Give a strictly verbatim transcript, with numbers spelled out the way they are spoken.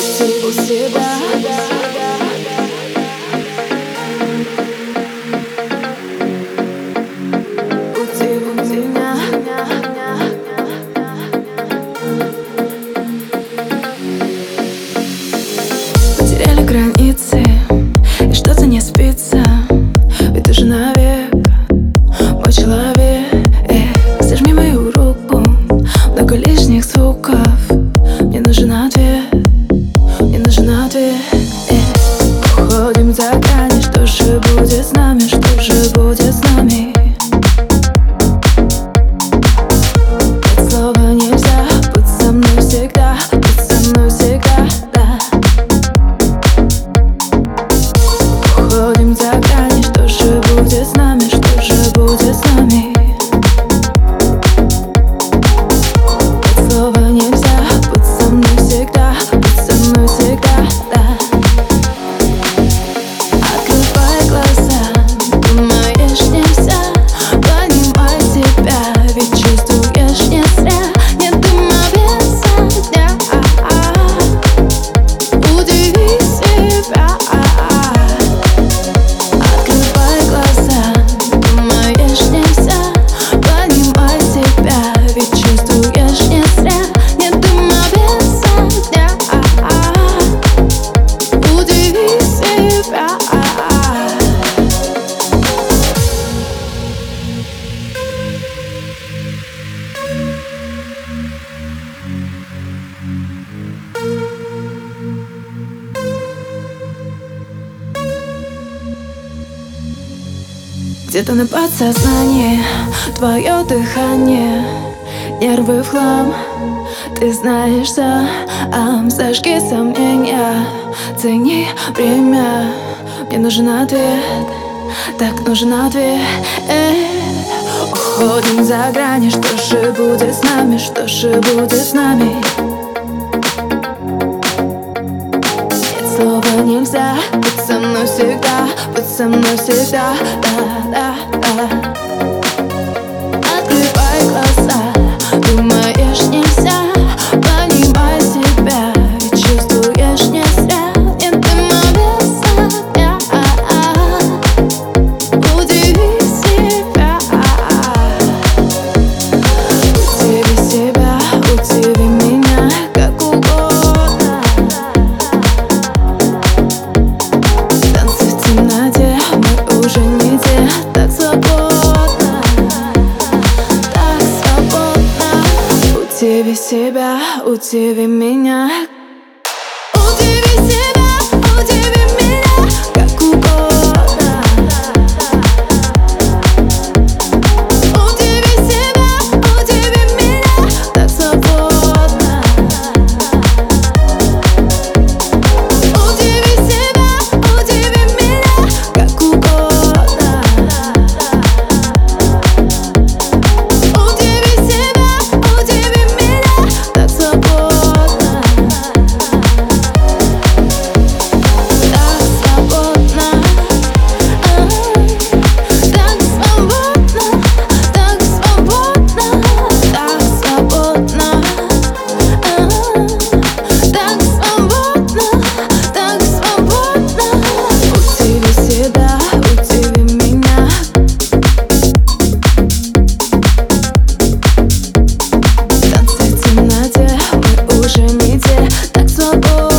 у себя. Потеряли границы, и что-то не спится. Ведь ты же навек мой человек. Зажми мою руку, много лишних звуков. Мне нужен ответ, мне нужен ответ. Уходим за грани, что же будет с нами, что же будет с нами? Нет слова нельзя, будь со мной всегда, будь со мной всегда, да. Уходим за грани, что же будет с нами, что же будет с нами? Нет слова нельзя, будь со мной всегда, будь со мной всегда, да. Открывай глаза, думаешь нельзя, понимай себя, ведь чувствуешь не зря. Нет дыма без огня, удиви себя. Открывай глаза, думаешь нельзя, понимай себя, ведь чувствуешь не зря. Нет дыма без огня, удиви себя. Где-то на подсознании твое дыхание, нервы в хлам, ты знаешь сам. Зажги сомнения, цени время. Мне нужен ответ, так нужен ответ. Уходим за грани, что же будет с нами, что же будет с нами? Нет слова нельзя, будь со мной всегда, будь со мной всегда, да, да, да. Открывай глаза, думаешь нельзя, понимай себя, ведь чувствуешь не зря. Нет дыма без огня, удиви себя. Удиви себя, удиви меня, как угодно. Танцы в темноте, мы уже не те, так свободно, так свободно. Удиви себя, удиви меня. Удиви себя, удиви меня, как угодно. Удиви себя, удиви меня, так свободно. Удиви себя, удиви меня, как угодно. Удиви себя, удиви меня, так свободно. Так свободно, так свободно, так свободно, так свободно, так свободно, так свободно. Удиви себя, удиви меня. Танцы в темноте, мы уже не те, так свободно.